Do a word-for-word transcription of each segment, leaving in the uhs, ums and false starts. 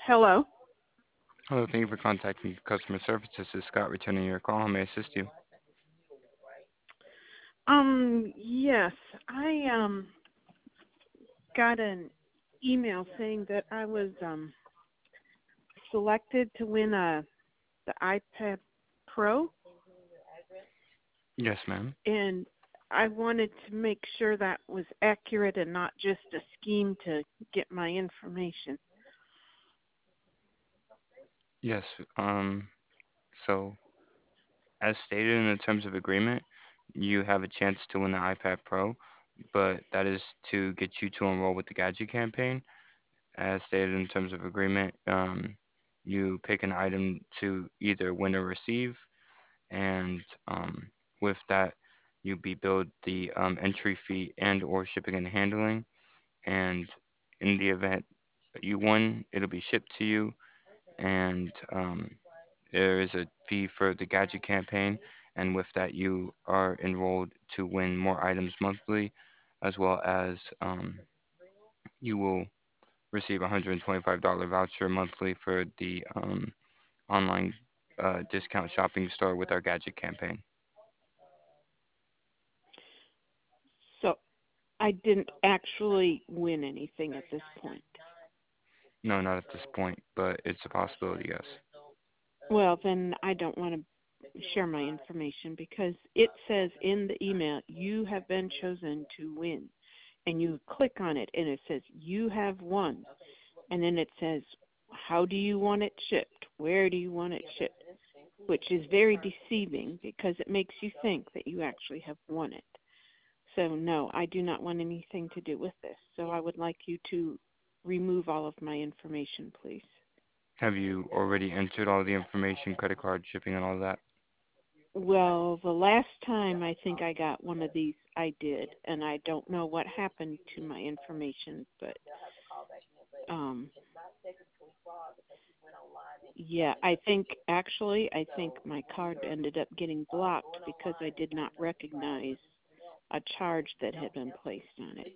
Hello. Hello, thank you for contacting customer service. This is Scott returning your call. How may I assist you? Um, yes, I um got an email saying that I was um selected to win a the iPad Pro, Yes, ma'am. and I wanted to make sure that was accurate and not just a scheme to get my information. Yes. Um. So, as stated in the terms of agreement, you have a chance to win the iPad Pro, but that is to get you to enroll with the Gadget campaign. As stated in terms of agreement, um, you pick an item to either win or receive, and um, with that, you be billed the um, entry fee and or shipping and handling. And in the event you won, it'll be shipped to you, and um, there is a fee for the gadget campaign, and with that, you are enrolled to win more items monthly, as well as um, you will receive a one hundred twenty-five dollars voucher monthly for the um, online uh, discount shopping store with our gadget campaign. So I didn't actually win anything at this point. No, not at this point, but it's a possibility, yes. Well, then I don't want to share my information because it says in the email, you have been chosen to win. And you click on it and it says, you have won. And then it says, how do you want it shipped? Where do you want it shipped? Which is very deceiving because it makes you think that you actually have won it. So, no, I do not want anything to do with this. So, I would like you to remove all of my information, please. Have you already entered all the information, credit card, shipping, and all that? Well, the last time I think I got one of these, I did, and I don't know what happened to my information, but um yeah, I think actually I think my card ended up getting blocked because I did not recognize a charge that had been placed on it.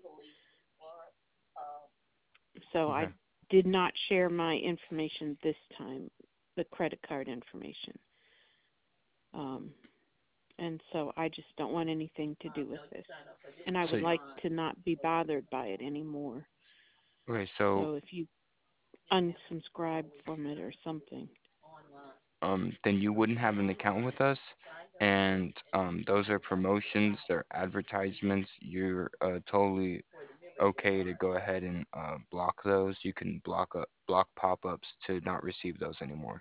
So I Okay. did not share my information this time, the credit card information. Um and so I just don't want anything to do with this. And I So, would like to not be bothered by it anymore. okay, so So if you unsubscribe from it or something. um, then you wouldn't have an account with us, and um, those are promotions, they're advertisements. You're uh, totally okay to go ahead and uh, block those. You can block up, block pop-ups to not receive those anymore.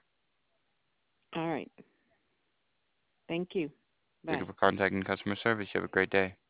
All right. Thank you. Thank you Bye. for contacting customer service. You have a great day.